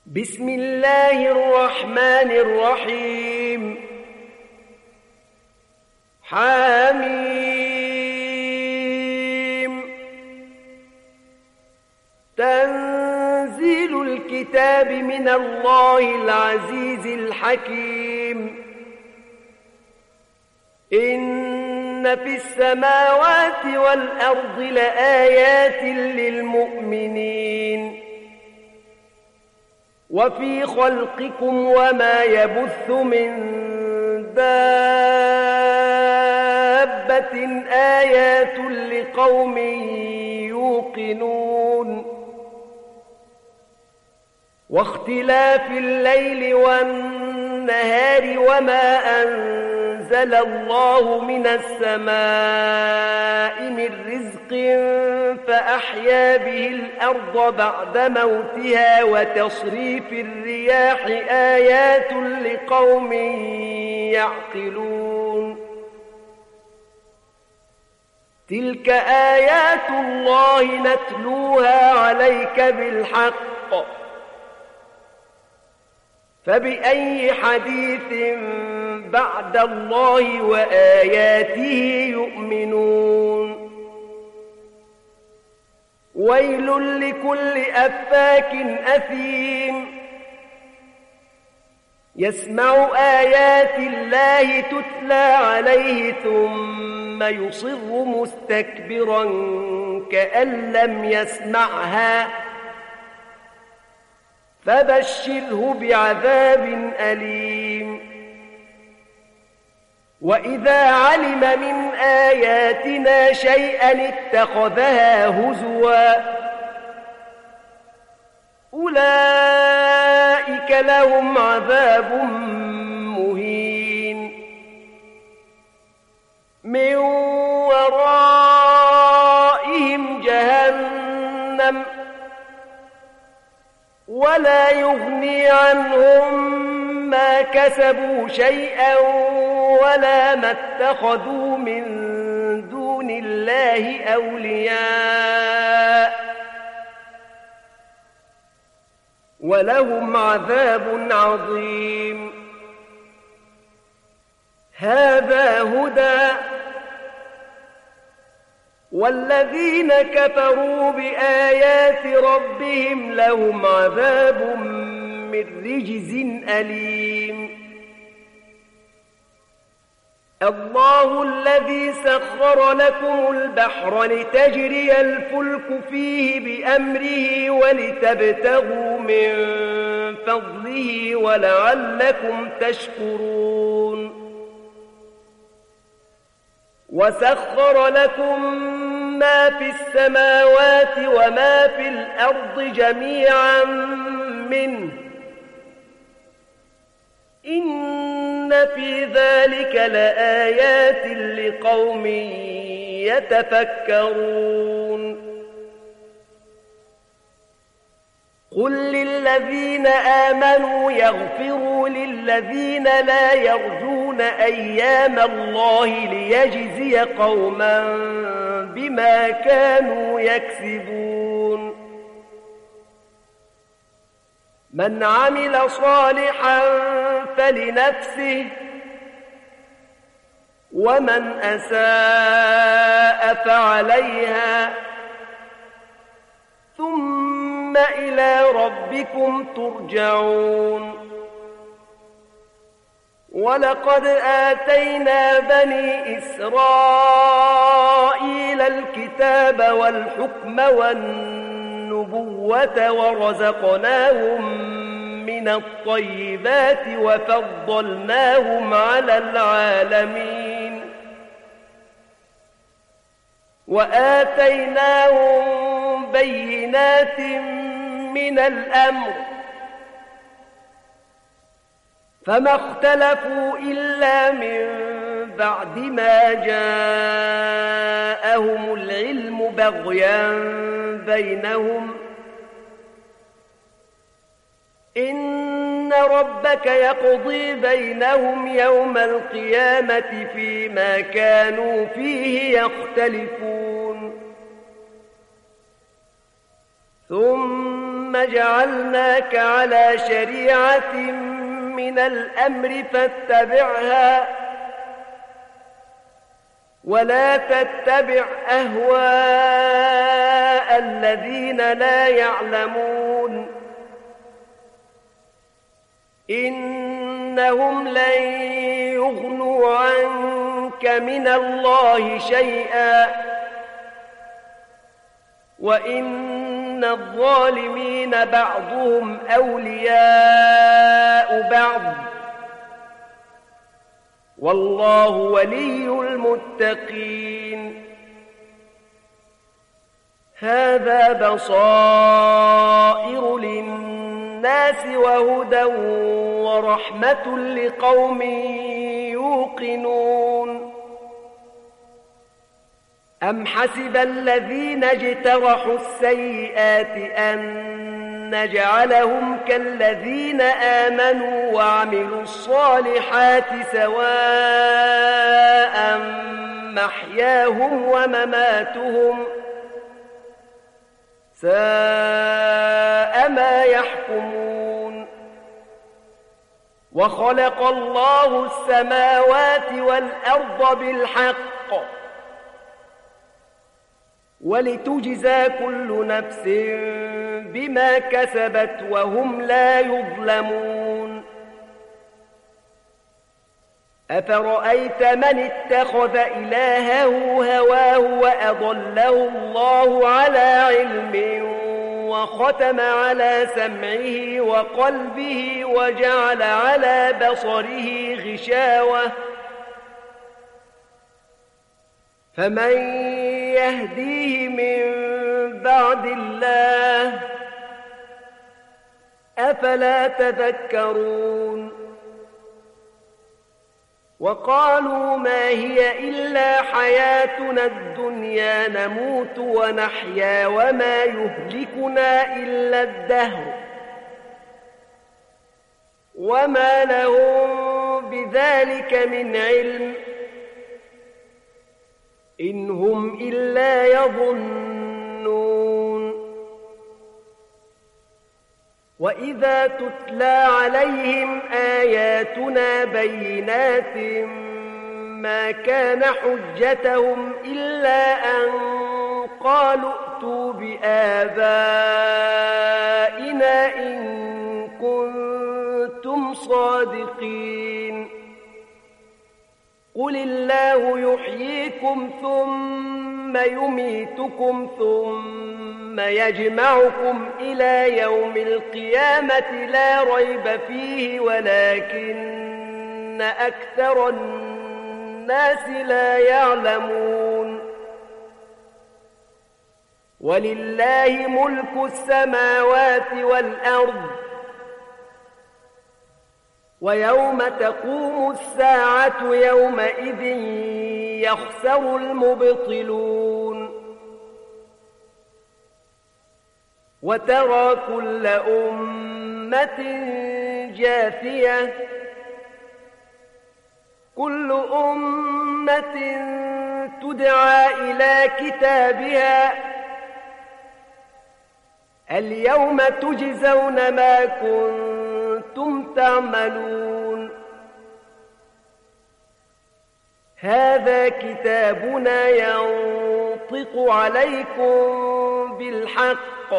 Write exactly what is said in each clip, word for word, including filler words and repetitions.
بسم الله الرحمن الرحيم. حميم. تنزيل الكتاب من الله العزيز الحكيم. إن في السماوات والأرض لآيات للمؤمنين وفي خلقكم وما يبث من دابة آيات لقوم يوقنون واختلاف الليل والنهار وما أنزل الله من السماء من رزق فأحيا به الأرض بعد موتها وتصريف الرياح آيات لقوم يعقلون. تلك آيات الله نتلوها عليك بالحق فبأي حديث بعد الله وآياته يؤمنون. ويل لكل أفاك أثيم يسمع آيات الله تتلى عليه ثم يصر مستكبرا كأن لم يسمعها فبشره بعذاب أليم. وإذا علم من آياتنا شيئا اتخذها هزوا أولئك لهم عذاب مهين من ورائهم جهنم ولا يغني عنهم ما كسبوا شيئا ولا ما اتخذوا من دون الله أولياء ولهم عذاب عظيم. هذا هدى والذين كفروا بآيات ربهم لهم عذاب من رجز أليم. الله الذي سخر لكم البحر لتجري الفلك فيه بأمره ولتبتغوا من فضله ولعلكم تشكرون. وسخر لكم ما في السماوات وما في الأرض جميعا منه إن في ذلك لآيات لقوم يتفكرون. قل للذين آمنوا يغفروا للذين لا يرجون أيام الله ليجزي قوما بما كانوا يكسبون. من عمل صالحا فلنفسه ومن أساء فعليها ثم إلى ربكم ترجعون. ولقد آتينا بني إسرائيل الكتاب والحكم والنبوة ورزقناهم من الطيبات وفضلناهم على العالمين وآتيناهم بينات من الأمر فما اختلفوا إلا من بعد ما جاءهم العلم بغيا بينهم إن ربك يقضي بينهم يوم القيامة فيما كانوا فيه يختلفون. ثم جعلناك على شريعة من الأمر فاتبعها ولا تتبع أهواء الذين لا يعلمون إنهم لن يغنوا عنك من الله شيئا وإن الظالمين بعضهم أولياء بعض والله ولي المتقين هذا بصائر للناس وهدى ورحمة لقوم يوقنون أم حسب الذين اجترحوا السيئات أن نجعلهم كالذين آمنوا وعملوا الصالحات سواء محياهم ومماتهم ساء ما يحكمون وخلق الله السماوات والأرض بالحق ولتجزى كل نفس بما كسبت وهم لا يظلمون أفرأيت من اتخذ إلهه هواه وأضله الله على علم وختم على سمعه وقلبه وجعل على بصره غشاوة فمن يهديه من بعد الله أفلا تذكرون وقالوا ما هي إلا حياتنا الدنيا نموت ونحيا وما يهلكنا إلا الدهر وما لهم بذلك من علم إن هم إلا يظنون وإذا تتلى عليهم آياتنا بينات ما كان حجتهم إلا أن قالوا ائتوا بآبائنا إن كنتم صادقين قل الله يحييكم ثم يميتكم ثم يجمعكم إلى يوم القيامة لا ريب فيه ولكن أكثر الناس لا يعلمون ولله ملك السماوات والأرض ويوم تقوم الساعة يومئذ يخسر المبطلون وترى كل أمة جاثية كل أمة تدعى إلى كتابها اليوم تجزون ما كنتم تعملون هذا كتابنا ينطق عليكم بالحق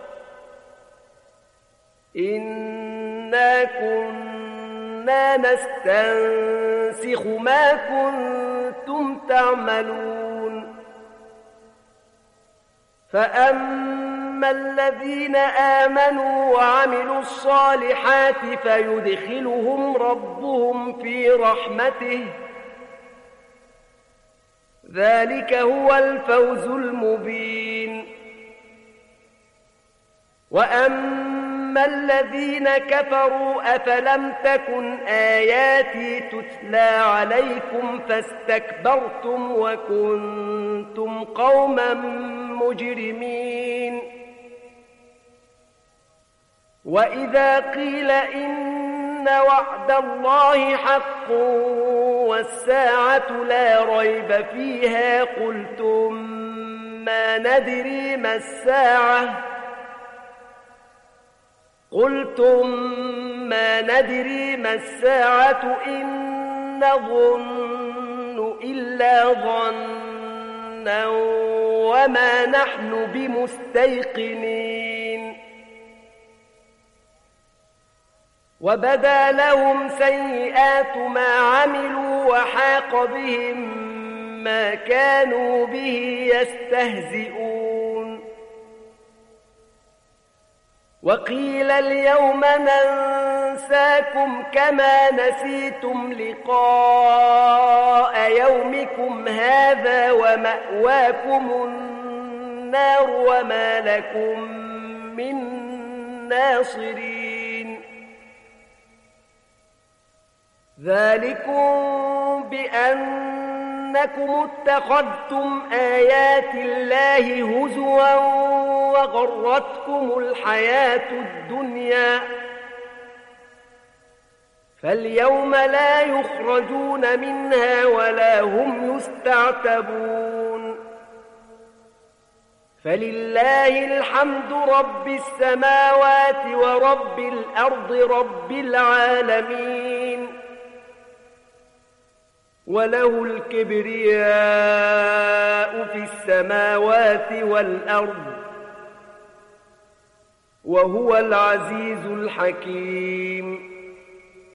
إنا كنا نستنسخ ما كنتم تعملون فأما الذين آمنوا وعملوا الصالحات فيدخلهم ربهم في رحمته ذلك هو الفوز المبين وأما الذين كفروا أفلم تكن آياتي تتلى عليكم فاستكبرتم وكنتم قوما مجرمين وإذا قيل إن وعد الله حق والساعة لا ريب فيها قلتم ما ندري ما الساعة قلتم ما ندري ما الساعة إن نظن إلا ظنا وما نحن بمستيقنين وبدا لهم سيئات ما عملوا وحاق بهم ما كانوا به يستهزئون وقيل اليوم ننساكم كما نسيتم لقاء يومكم هذا ومأواكم النار وما لكم من ناصرين ذلكم بأنكم اتخذتم آيات الله هزوا وغرتكم الحياة الدنيا فاليوم لا يخرجون منها ولا هم يستعتبون فلله الحمد رب السماوات ورب الأرض رب العالمين وله الكبرياء في السماوات والأرض وهو العزيز الحكيم